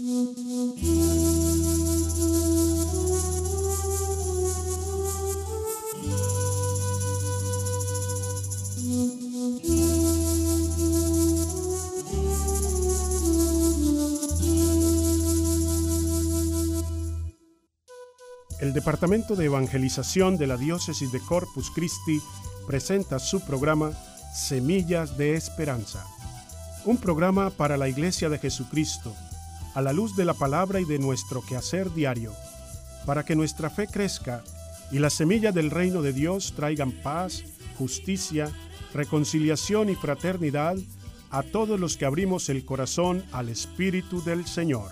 El Departamento de Evangelización de la Diócesis de Corpus Christi presenta su programa Semillas de Esperanza, un programa para la Iglesia de Jesucristo, a la luz de la palabra y de nuestro quehacer diario, para que nuestra fe crezca y las semillas del reino de Dios traigan paz, justicia, reconciliación y fraternidad a todos los que abrimos el corazón al Espíritu del Señor.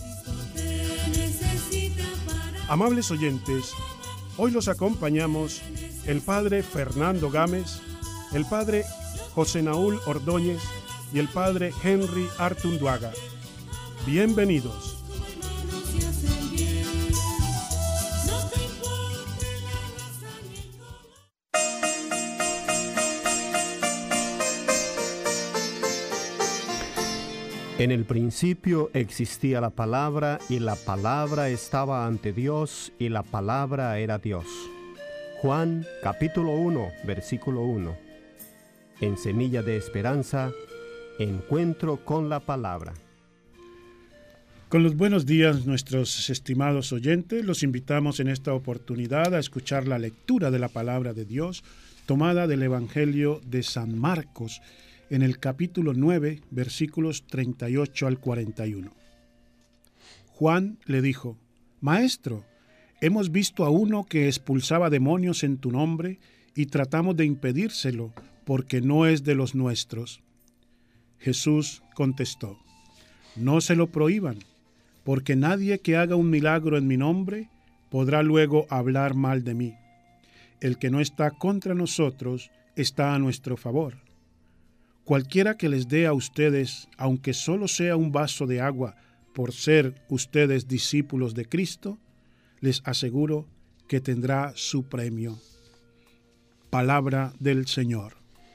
Amables oyentes, hoy los acompañamos el Padre Fernando Gámez, el Padre José Naúl Ordóñez y el Padre Henry Artunduaga. Bienvenidos. En el principio existía la palabra, y la palabra estaba ante Dios, y la palabra era Dios. Juan, capítulo 1, versículo 1. En Semilla de Esperanza, encuentro con la palabra. Con los buenos días, nuestros estimados oyentes, los invitamos en esta oportunidad a escuchar la lectura de la palabra de Dios, tomada del Evangelio de San Marcos, en el capítulo 9, versículos 38 al 41. Juan le dijo: Maestro, hemos visto a uno que expulsaba demonios en tu nombre y tratamos de impedírselo porque no es de los nuestros. Jesús contestó: No se lo prohíban, porque nadie que haga un milagro en mi nombre podrá luego hablar mal de mí. El que no está contra nosotros está a nuestro favor. Cualquiera que les dé a ustedes, aunque solo sea un vaso de agua, por ser ustedes discípulos de Cristo, les aseguro que tendrá su premio. Palabra del Señor.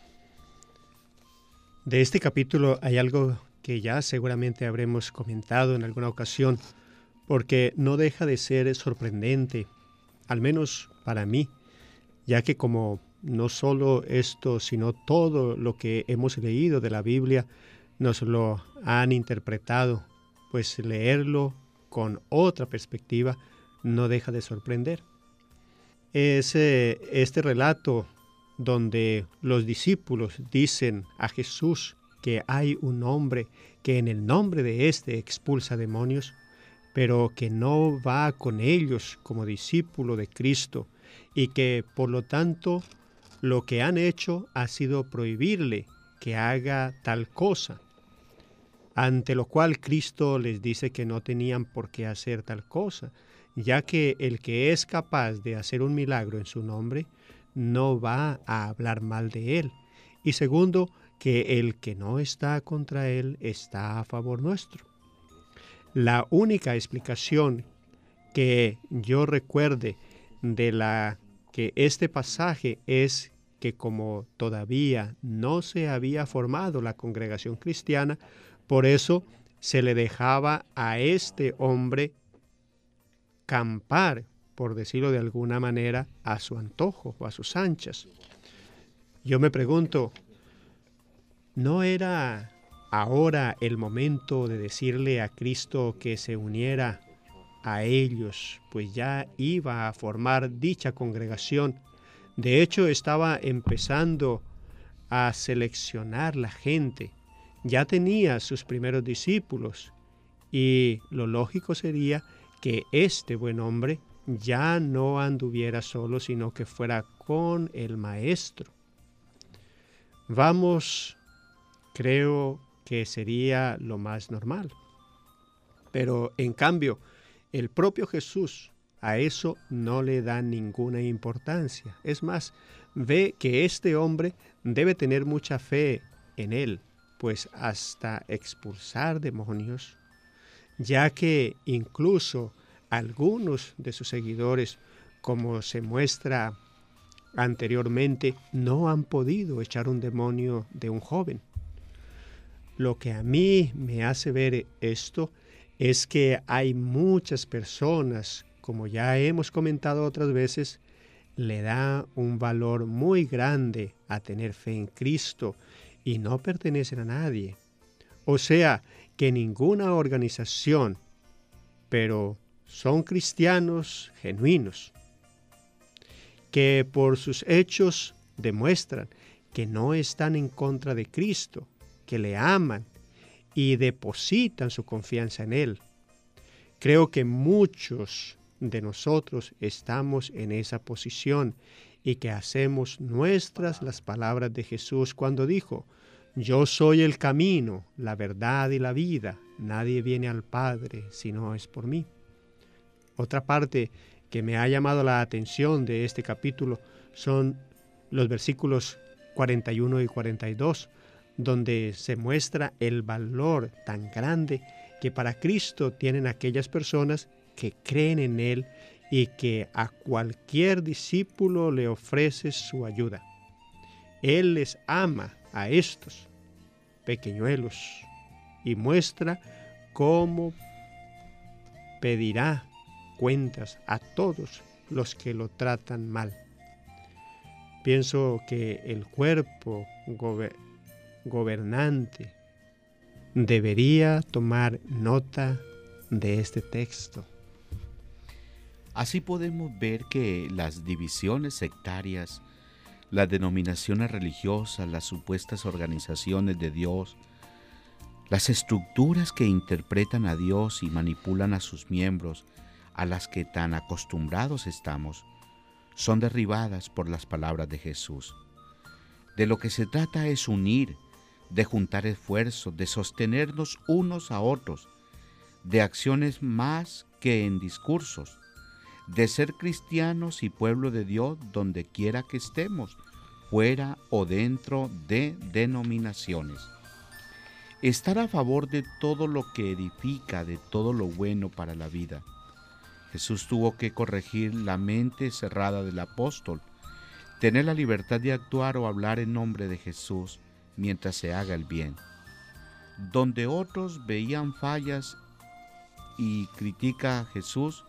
De este capítulo hay algo que ya seguramente habremos comentado en alguna ocasión, porque no deja de ser sorprendente, al menos para mí, ya que como no solo esto, sino todo lo que hemos leído de la Biblia nos lo han interpretado, pues leerlo con otra perspectiva no deja de sorprender. Es este relato donde los discípulos dicen a Jesús que hay un hombre que en el nombre de éste expulsa demonios, pero que no va con ellos como discípulo de Cristo y que por lo tanto lo que han hecho ha sido prohibirle que haga tal cosa, ante lo cual Cristo les dice que no tenían por qué hacer tal cosa, ya que el que es capaz de hacer un milagro en su nombre no va a hablar mal de él. Y segundo, que el que no está contra él está a favor nuestro. La única explicación que yo recuerde de la que este pasaje es que como todavía no se había formado la congregación cristiana, por eso se le dejaba a este hombre campar, por decirlo de alguna manera, a su antojo o a sus anchas. Yo me pregunto, ¿no era ahora el momento de decirle a Cristo que se uniera a ellos, pues ya iba a formar dicha congregación? De hecho, estaba empezando a seleccionar la gente, ya tenía sus primeros discípulos, y lo lógico sería que este buen hombre ya no anduviera solo, sino que fuera con el Maestro. Vamos, creo que sería lo más normal. Pero en cambio, el propio Jesús a eso no le da ninguna importancia. Es más, ve que este hombre debe tener mucha fe en él, pues hasta expulsar demonios, ya que incluso algunos de sus seguidores, como se muestra anteriormente, no han podido echar un demonio de un joven. Lo que a mí me hace ver esto es que hay muchas personas, como ya hemos comentado otras veces, le da un valor muy grande a tener fe en Cristo y no pertenecen a nadie. O sea, que ninguna organización, pero son cristianos genuinos, que por sus hechos demuestran que no están en contra de Cristo, que le aman y depositan su confianza en Él. Creo que muchos de nosotros estamos en esa posición y que hacemos nuestras las palabras de Jesús cuando dijo: yo soy el camino, la verdad y la vida. Nadie viene al Padre si no es por mí. Otra parte que me ha llamado la atención de este capítulo son los versículos 41 y 42, donde se muestra el valor tan grande que para Cristo tienen aquellas personas que creen en Él y que a cualquier discípulo le ofrece su ayuda. Él les ama a estos pequeñuelos y muestra cómo pedirá cuentas a todos los que lo tratan mal. Pienso que el cuerpo gobernante debería tomar nota de este texto. Así podemos ver que las divisiones sectarias, las denominaciones religiosas, las supuestas organizaciones de Dios, las estructuras que interpretan a Dios y manipulan a sus miembros, a las que tan acostumbrados estamos, son derribadas por las palabras de Jesús. De lo que se trata es unir, de juntar esfuerzos, de sostenernos unos a otros, de acciones más que en discursos, de ser cristianos y pueblo de Dios donde quiera que estemos, fuera o dentro de denominaciones. Estar a favor de todo lo que edifica, de todo lo bueno para la vida. Jesús tuvo que corregir la mente cerrada del apóstol, tener la libertad de actuar o hablar en nombre de Jesús mientras se haga el bien. Donde otros veían fallas y critica a Jesús,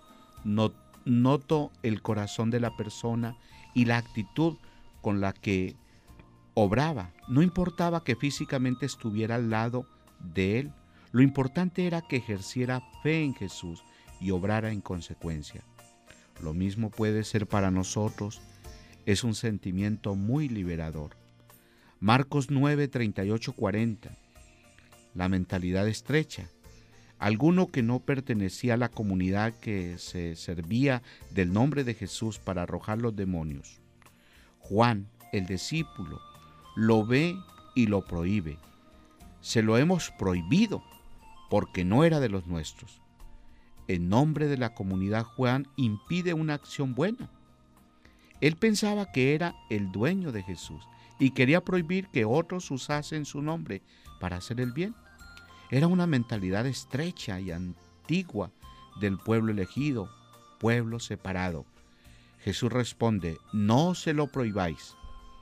noto el corazón de la persona y la actitud con la que obraba. No importaba que físicamente estuviera al lado de él, lo importante era que ejerciera fe en Jesús y obrara en consecuencia. Lo mismo puede ser para nosotros, es un sentimiento muy liberador. Marcos 9, 38, 40. La mentalidad estrecha. Alguno que no pertenecía a la comunidad que se servía del nombre de Jesús para arrojar los demonios. Juan, el discípulo, lo ve y lo prohíbe. Se lo hemos prohibido porque no era de los nuestros. En nombre de la comunidad, Juan impide una acción buena. Él pensaba que era el dueño de Jesús y quería prohibir que otros usasen su nombre para hacer el bien. Era una mentalidad estrecha y antigua del pueblo elegido, pueblo separado. Jesús responde: no se lo prohibáis.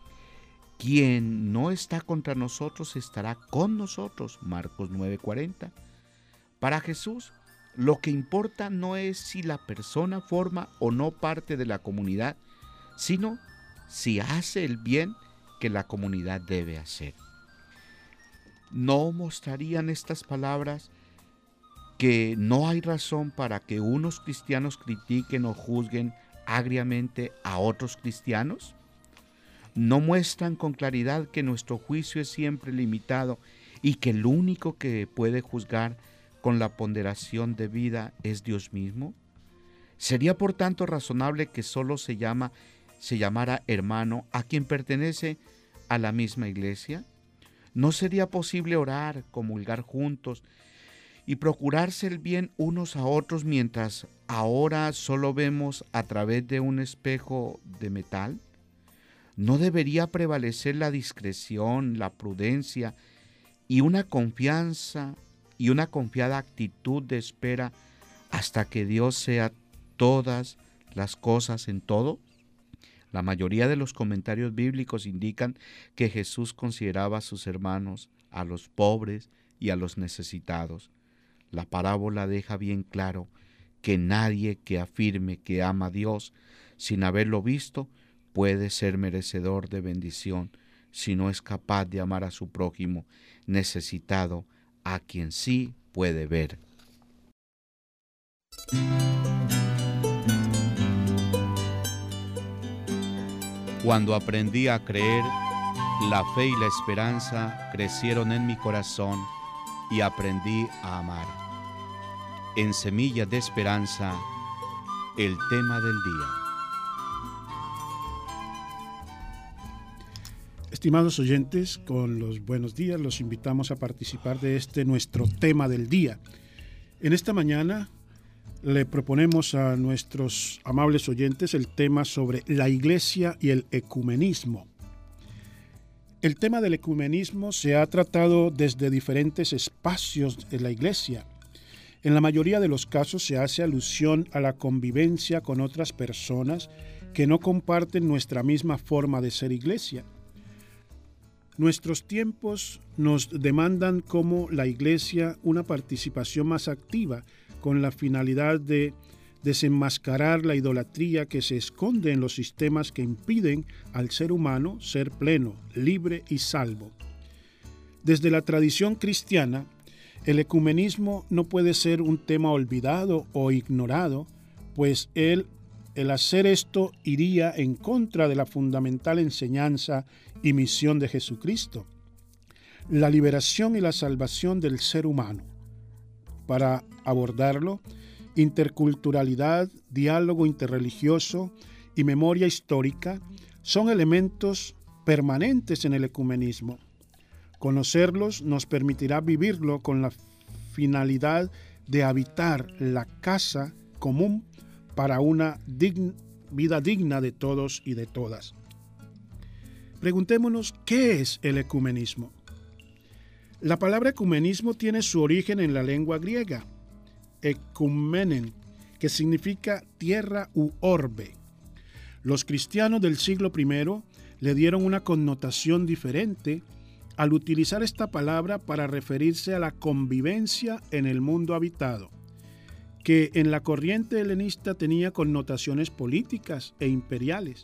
Quien no está contra nosotros estará con nosotros. Marcos 9:40. Para Jesús, lo que importa no es si la persona forma o no parte de la comunidad, sino si hace el bien que la comunidad debe hacer. ¿No mostrarían estas palabras que no hay razón para que unos cristianos critiquen o juzguen agriamente a otros cristianos? ¿No muestran con claridad que nuestro juicio es siempre limitado y que el único que puede juzgar con la ponderación debida es Dios mismo? ¿Sería por tanto razonable que solo se llamara hermano a quien pertenece a la misma iglesia? ¿No sería posible orar, comulgar juntos y procurarse el bien unos a otros mientras ahora solo vemos a través de un espejo de metal? ¿No debería prevalecer la discreción, la prudencia y una confianza y una confiada actitud de espera hasta que Dios sea todas las cosas en todo? La mayoría de los comentarios bíblicos indican que Jesús consideraba a sus hermanos, a los pobres y a los necesitados. La parábola deja bien claro que nadie que afirme que ama a Dios sin haberlo visto puede ser merecedor de bendición si no es capaz de amar a su prójimo necesitado, a quien sí puede ver. Cuando aprendí a creer, la fe y la esperanza crecieron en mi corazón y aprendí a amar. En Semillas de Esperanza, el tema del día. Estimados oyentes, con los buenos días los invitamos a participar de nuestro tema del día. En esta mañana le proponemos a nuestros amables oyentes el tema sobre la Iglesia y el ecumenismo. El tema del ecumenismo se ha tratado desde diferentes espacios de la Iglesia. En la mayoría de los casos se hace alusión a la convivencia con otras personas que no comparten nuestra misma forma de ser Iglesia. Nuestros tiempos nos demandan como la Iglesia una participación más activa con la finalidad de desenmascarar la idolatría que se esconde en los sistemas que impiden al ser humano ser pleno, libre y salvo. Desde la tradición cristiana, el ecumenismo no puede ser un tema olvidado o ignorado, pues el hacer esto iría en contra de la fundamental enseñanza y misión de Jesucristo, la liberación y la salvación del ser humano. Para abordarlo, interculturalidad, diálogo interreligioso y memoria histórica son elementos permanentes en el ecumenismo. Conocerlos nos permitirá vivirlo con la finalidad de habitar la casa común para una vida digna de todos y de todas. Preguntémonos, ¿qué es el ecumenismo? La palabra ecumenismo tiene su origen en la lengua griega, ekumenen, que significa tierra u orbe. Los cristianos del siglo I le dieron una connotación diferente al utilizar esta palabra para referirse a la convivencia en el mundo habitado, que en la corriente helenista tenía connotaciones políticas e imperiales.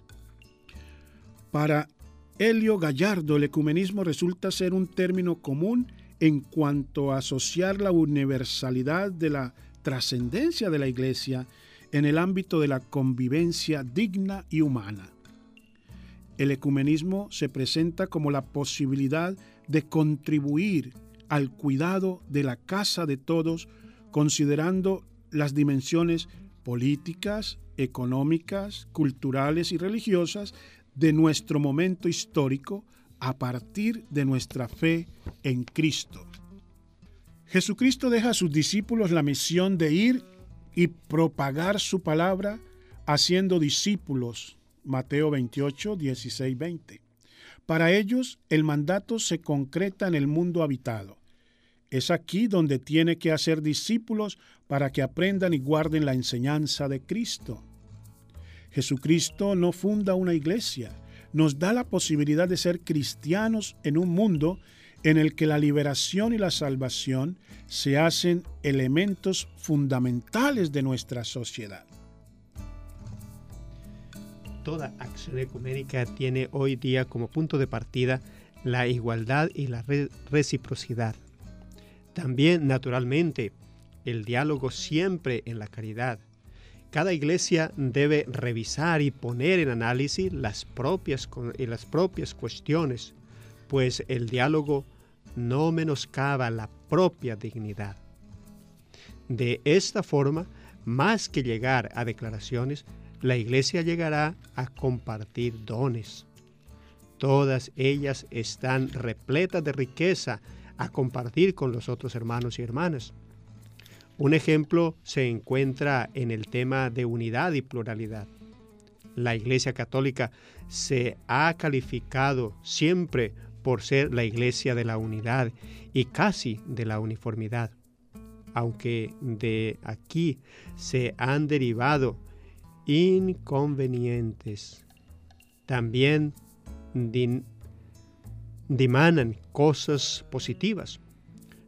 Para Helio Gallardo, el ecumenismo resulta ser un término común en cuanto a asociar la universalidad de la trascendencia de la Iglesia en el ámbito de la convivencia digna y humana. El ecumenismo se presenta como la posibilidad de contribuir al cuidado de la casa de todos, considerando las dimensiones políticas, económicas, culturales y religiosas de nuestro momento histórico a partir de nuestra fe en Cristo. Jesucristo deja a sus discípulos la misión de ir y propagar su palabra haciendo discípulos. Mateo 28, 16, 20. Para ellos, el mandato se concreta en el mundo habitado. Es aquí donde tiene que hacer discípulos para que aprendan y guarden la enseñanza de Cristo. Jesucristo no funda una iglesia, nos da la posibilidad de ser cristianos en un mundo en el que la liberación y la salvación se hacen elementos fundamentales de nuestra sociedad. Toda acción ecuménica tiene hoy día como punto de partida la igualdad y la reciprocidad. También, naturalmente, el diálogo siempre en la caridad. Cada iglesia debe revisar y poner en análisis las propias cuestiones, pues el diálogo no menoscaba la propia dignidad. De esta forma, más que llegar a declaraciones, la iglesia llegará a compartir dones. Todas ellas están repletas de riqueza a compartir con los otros hermanos y hermanas. Un ejemplo se encuentra en el tema de unidad y pluralidad. La Iglesia Católica se ha calificado siempre por ser la Iglesia de la unidad y casi de la uniformidad, aunque de aquí se han derivado inconvenientes. También dimanan cosas positivas.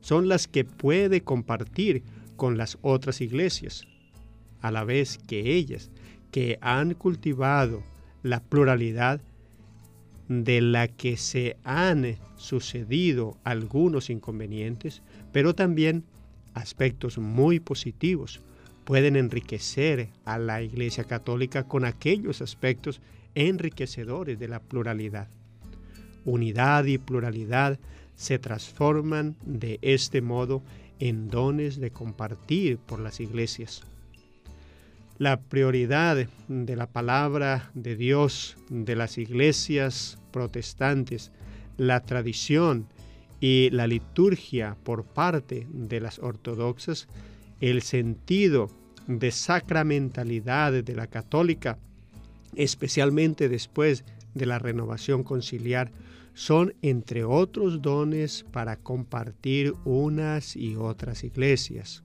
son las que puede compartir con las otras iglesias, a la vez que ellas, que han cultivado la pluralidad, de la que se han sucedido algunos inconvenientes, pero también aspectos muy positivos, pueden enriquecer a la Iglesia Católica con aquellos aspectos enriquecedores de la pluralidad. Unidad y pluralidad se transforman de este modo en dones de compartir por las iglesias. La prioridad de la palabra de Dios de las iglesias protestantes, la tradición y la liturgia por parte de las ortodoxas, el sentido de sacramentalidad de la católica, especialmente después de la renovación conciliar, son entre otros dones para compartir unas y otras iglesias.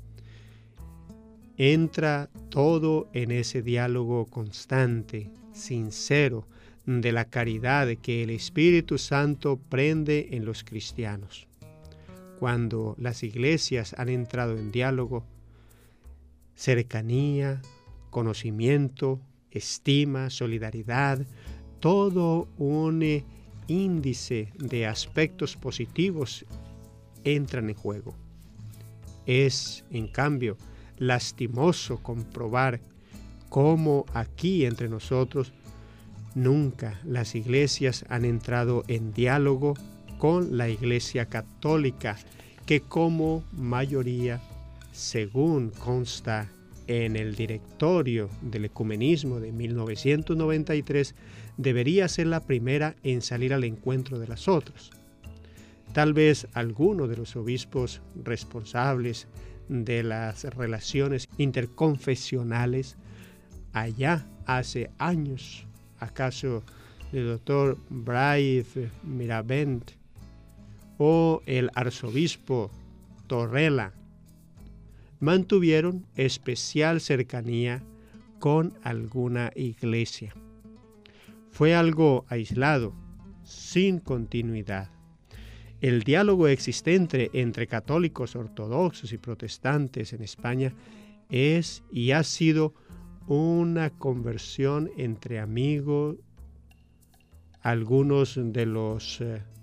Entra todo en ese diálogo constante, sincero, de la caridad que el Espíritu Santo prende en los cristianos. Cuando las iglesias han entrado en diálogo, cercanía, conocimiento, estima, solidaridad, todo un índice de aspectos positivos entran en juego. Es, en cambio, lastimoso comprobar cómo aquí entre nosotros nunca las iglesias han entrado en diálogo con la Iglesia Católica, que como mayoría, según consta en el Directorio del Ecumenismo de 1993, debería ser la primera en salir al encuentro de las otras. Tal vez alguno de los obispos responsables de las relaciones interconfesionales allá hace años, acaso el doctor Brave Miravent o el arzobispo Torrella, mantuvieron especial cercanía con alguna iglesia. Fue algo aislado, sin continuidad. El diálogo existente entre católicos ortodoxos y protestantes en España es y ha sido una conversión entre amigos, algunos de los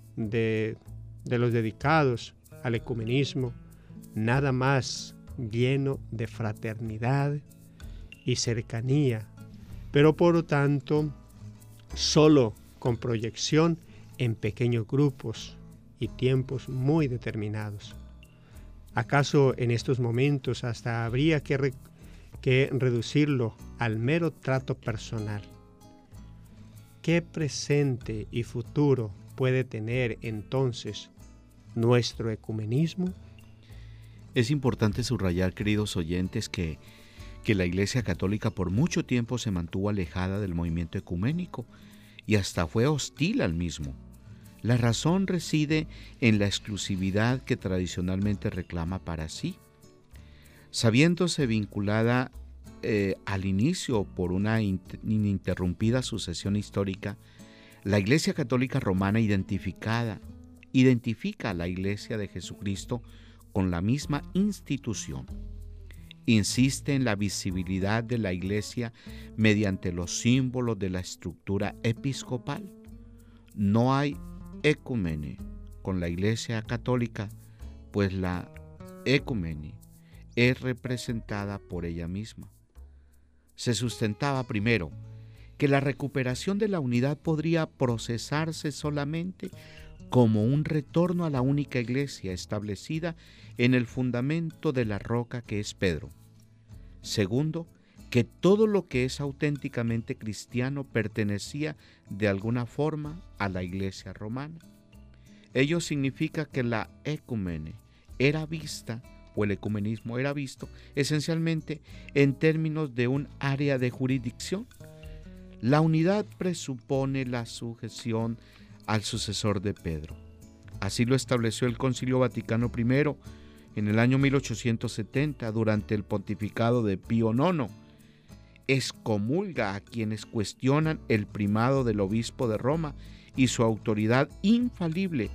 dedicados al ecumenismo, nada más lleno de fraternidad y cercanía, pero por lo tanto solo con proyección en pequeños grupos y tiempos muy determinados. ¿Acaso en estos momentos hasta habría que reducirlo al mero trato personal? ¿Qué presente y futuro puede tener entonces nuestro ecumenismo? Es importante subrayar, queridos oyentes, que la Iglesia Católica por mucho tiempo se mantuvo alejada del movimiento ecuménico y hasta fue hostil al mismo. La razón reside en la exclusividad que tradicionalmente reclama para sí. Sabiéndose vinculada al inicio por una ininterrumpida sucesión histórica, la Iglesia Católica Romana identifica a la Iglesia de Jesucristo con la misma institución. Insiste en la visibilidad de la Iglesia mediante los símbolos de la estructura episcopal. No hay ecumene con la Iglesia Católica, pues la ecumene es representada por ella misma. Se sustentaba primero que la recuperación de la unidad podría procesarse solamente como un retorno a la única iglesia establecida en el fundamento de la roca que es Pedro. Segundo, que todo lo que es auténticamente cristiano pertenecía de alguna forma a la iglesia romana. Ello significa que la ecumene era vista, o el ecumenismo era visto, esencialmente en términos de un área de jurisdicción. La unidad presupone la sujeción al sucesor de Pedro. Así lo estableció el Concilio Vaticano I en el año 1870 durante el pontificado de Pío IX. Excomulga a quienes cuestionan el primado del obispo de Roma y su autoridad infalible,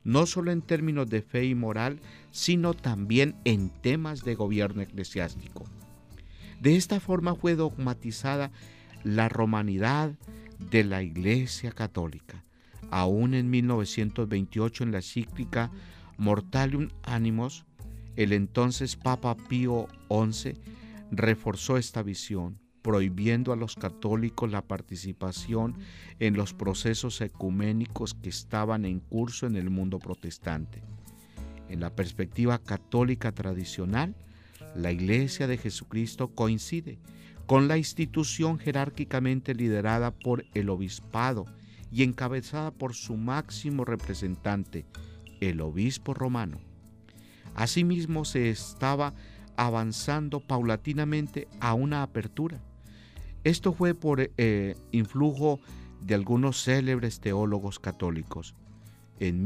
no solo en términos de fe y moral, sino también en temas de gobierno eclesiástico. De esta forma fue dogmatizada la romanidad de la Iglesia Católica. Aún en 1928, en la encíclica Mortalium Animos, el entonces Papa Pío XI reforzó esta visión, prohibiendo a los católicos la participación en los procesos ecuménicos que estaban en curso en el mundo protestante. En la perspectiva católica tradicional, la Iglesia de Jesucristo coincide con la institución jerárquicamente liderada por el obispado y encabezada por su máximo representante, el obispo romano. Asimismo, se estaba avanzando paulatinamente a una apertura. Esto fue por influjo de algunos célebres teólogos católicos. En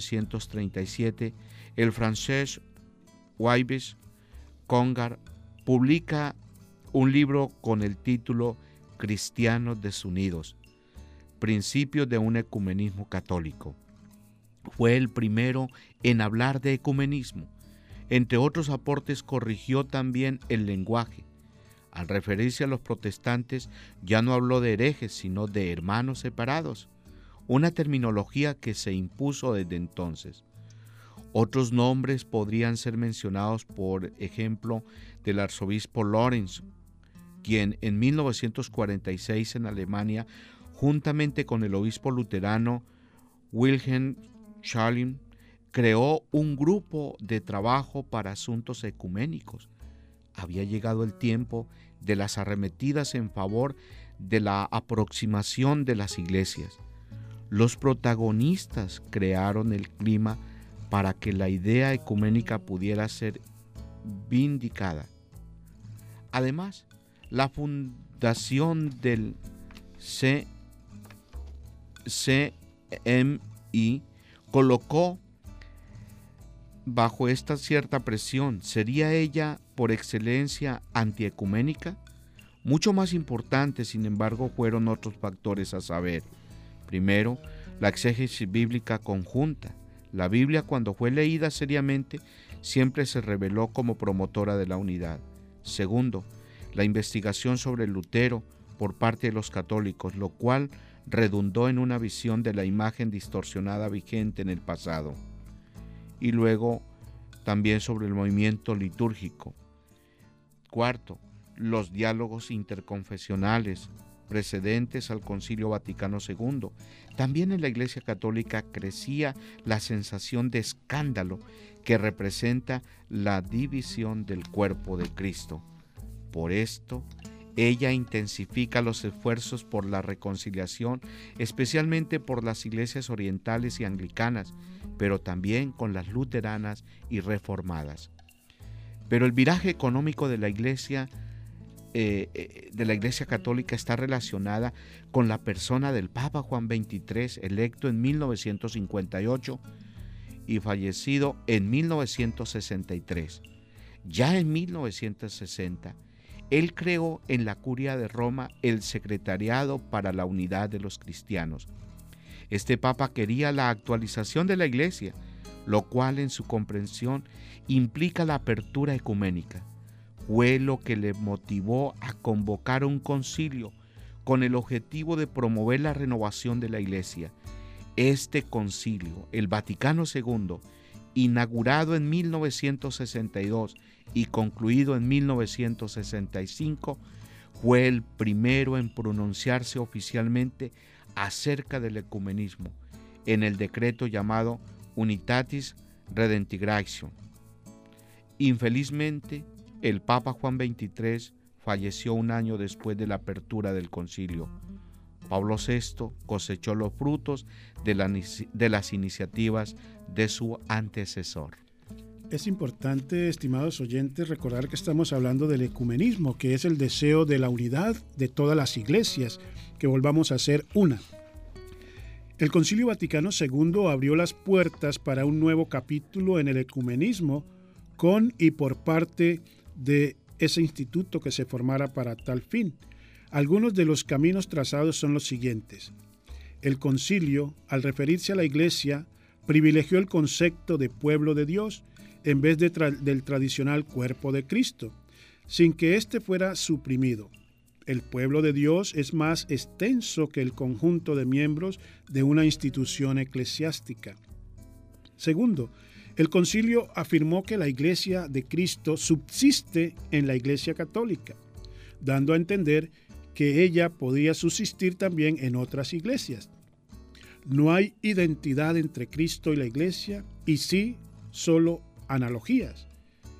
1937, el francés Yves Congar publica un libro con el título Cristianos desunidos, principios de un ecumenismo católico. Fue el primero en hablar de ecumenismo. Entre otros aportes, corrigió también el lenguaje. Al referirse a los protestantes, ya no habló de herejes, sino de hermanos separados, una terminología que se impuso desde entonces. Otros nombres podrían ser mencionados, por ejemplo, del arzobispo Lorenz, quien en 1946 en Alemania, juntamente con el obispo luterano Wilhelm Schalin, creó un grupo de trabajo para asuntos ecuménicos. Había llegado el tiempo de las arremetidas en favor de la aproximación de las iglesias. Los protagonistas crearon el clima para que la idea ecuménica pudiera ser vindicada. Además, la fundación del CMI colocó bajo esta cierta presión. ¿Sería ella por excelencia antiecuménica? Mucho más importantes, sin embargo, fueron otros factores a saber. Primero, la exégesis bíblica conjunta. La Biblia, cuando fue leída seriamente, siempre se reveló como promotora de la unidad. Segundo, la investigación sobre Lutero por parte de los católicos, lo cual redundó en una visión de la imagen distorsionada vigente en el pasado. Y luego también sobre el movimiento litúrgico. Cuarto, los diálogos interconfesionales precedentes al Concilio Vaticano II. También en la Iglesia Católica crecía la sensación de escándalo que representa la división del cuerpo de Cristo. Por esto, ella intensifica los esfuerzos por la reconciliación, especialmente por las iglesias orientales y anglicanas, pero también con las luteranas y reformadas. Pero el viraje económico de la Iglesia Católica está relacionada con la persona del Papa Juan XXIII, electo en 1958 y fallecido en 1963. Ya en 1960, él creó en la Curia de Roma el Secretariado para la Unidad de los Cristianos. Este Papa quería la actualización de la Iglesia, lo cual en su comprensión implica la apertura ecuménica. Fue lo que le motivó a convocar un concilio con el objetivo de promover la renovación de la Iglesia. Este concilio, el Vaticano II, inaugurado en 1962 y concluido en 1965, fue el primero en pronunciarse oficialmente acerca del ecumenismo en el decreto llamado Unitatis Redemptigratio. Infelizmente, el Papa Juan XXIII falleció un año después de la apertura del concilio. Pablo VI cosechó los frutos de las iniciativas de su antecesor. Es importante, estimados oyentes, recordar que estamos hablando del ecumenismo, que es el deseo de la unidad de todas las iglesias, que volvamos a ser una. El Concilio Vaticano II abrió las puertas para un nuevo capítulo en el ecumenismo con y por parte de ese instituto que se formara para tal fin. Algunos de los caminos trazados son los siguientes. El concilio, al referirse a la Iglesia, privilegió el concepto de pueblo de Dios en vez del tradicional cuerpo de Cristo, sin que éste fuera suprimido. El pueblo de Dios es más extenso que el conjunto de miembros de una institución eclesiástica. Segundo, el concilio afirmó que la Iglesia de Cristo subsiste en la Iglesia católica, dando a entender que ella podía subsistir también en otras iglesias. No hay identidad entre Cristo y la Iglesia, y sí solo analogías.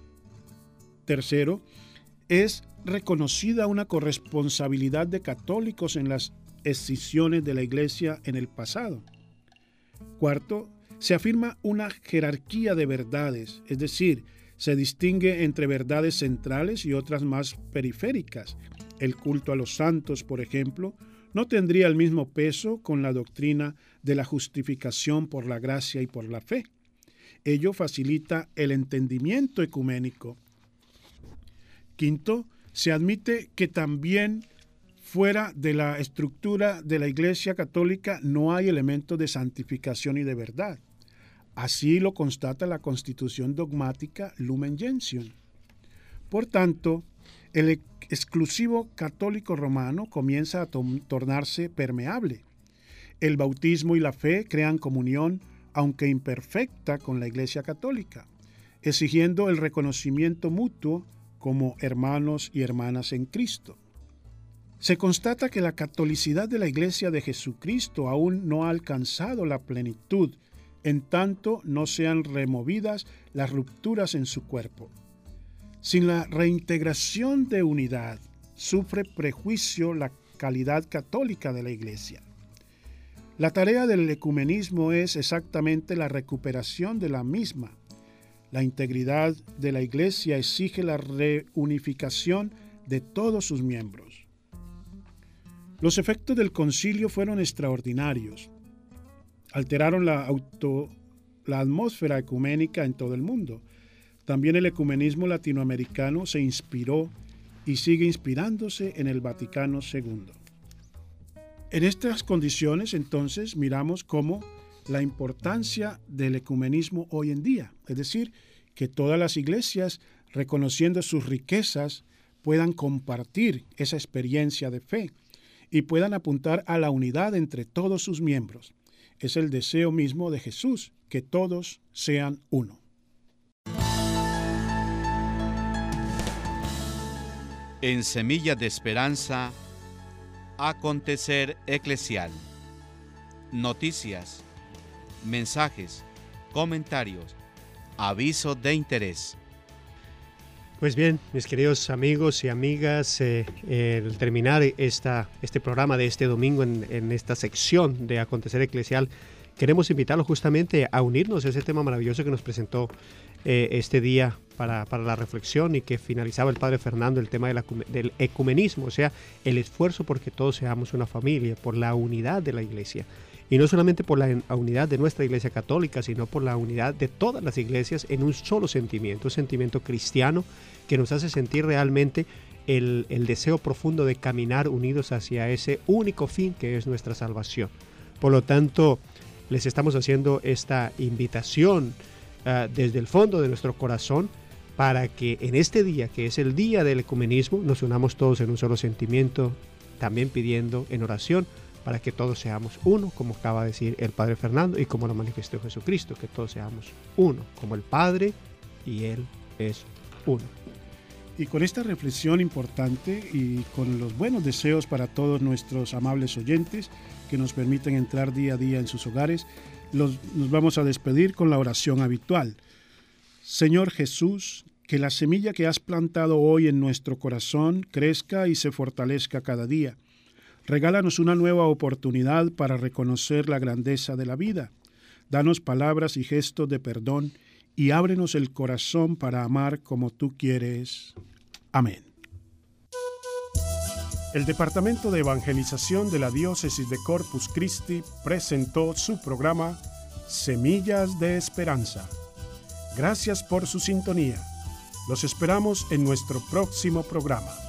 Tercero, es reconocida una corresponsabilidad de católicos en las escisiones de la Iglesia en el pasado. Cuarto, se afirma una jerarquía de verdades, es decir, se distingue entre verdades centrales y otras más periféricas. El culto a los santos, por ejemplo, no tendría el mismo peso con la doctrina de la justificación por la gracia y por la fe. Ello facilita el entendimiento ecuménico. Quinto, se admite que también fuera de la estructura de la Iglesia católica no hay elementos de santificación y de verdad. Así lo constata la Constitución dogmática Lumen Gentium. Por tanto, el exclusivo católico romano comienza a tornarse permeable. El bautismo y la fe crean comunión, aunque imperfecta, con la Iglesia católica, exigiendo el reconocimiento mutuo como hermanos y hermanas en Cristo. Se constata que la catolicidad de la Iglesia de Jesucristo aún no ha alcanzado la plenitud, en tanto no sean removidas las rupturas en su cuerpo. Sin la reintegración de unidad, sufre prejuicio la calidad católica de la Iglesia. La tarea del ecumenismo es exactamente la recuperación de la misma. La integridad de la Iglesia exige la reunificación de todos sus miembros. Los efectos del concilio fueron extraordinarios. Alteraron la atmósfera ecuménica en todo el mundo. También el ecumenismo latinoamericano se inspiró y sigue inspirándose en el Vaticano II. En estas condiciones, entonces, miramos cómo la importancia del ecumenismo hoy en día, es decir, que todas las iglesias, reconociendo sus riquezas, puedan compartir esa experiencia de fe y puedan apuntar a la unidad entre todos sus miembros. Es el deseo mismo de Jesús, que todos sean uno. En Semillas de Esperanza, acontecer eclesial. Noticias, mensajes, comentarios, avisos de interés. Pues bien, mis queridos amigos y amigas, al terminar este programa de este domingo en esta sección de Acontecer Eclesial, queremos invitarlos justamente a unirnos a ese tema maravilloso que nos presentó este día para la reflexión y que finalizaba el Padre Fernando, el tema del ecumenismo, o sea, el esfuerzo porque todos seamos una familia, por la unidad de la Iglesia. Y no solamente por la unidad de nuestra Iglesia católica, sino por la unidad de todas las iglesias en un solo sentimiento, un sentimiento cristiano que nos hace sentir realmente el deseo profundo de caminar unidos hacia ese único fin que es nuestra salvación. Por lo tanto, les estamos haciendo esta invitación desde el fondo de nuestro corazón para que en este día, que es el día del ecumenismo, nos unamos todos en un solo sentimiento, también pidiendo en oración para que todos seamos uno, como acaba de decir el Padre Fernando y como lo manifestó Jesucristo, que todos seamos uno, como el Padre y Él es uno. Y con esta reflexión importante y con los buenos deseos para todos nuestros amables oyentes que nos permiten entrar día a día en sus hogares, nos vamos a despedir con la oración habitual. Señor Jesús, que la semilla que has plantado hoy en nuestro corazón crezca y se fortalezca cada día. Regálanos una nueva oportunidad para reconocer la grandeza de la vida. Danos palabras y gestos de perdón y ábrenos el corazón para amar como tú quieres. Amén. El Departamento de Evangelización de la Diócesis de Corpus Christi presentó su programa Semillas de Esperanza. Gracias por su sintonía. Los esperamos en nuestro próximo programa.